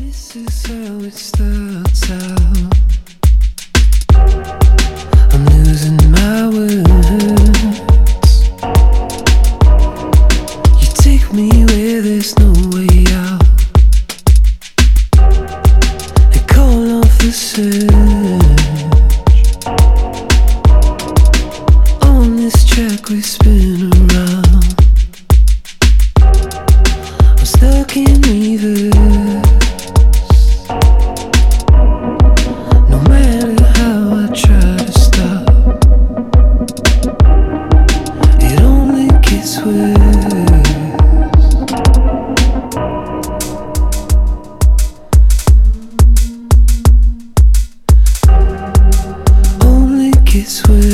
This is how it starts out. I'm losing my words. You take me where there's no way out. I call off the search. On this track we spin around. I'm stuck in reverse. It's weird.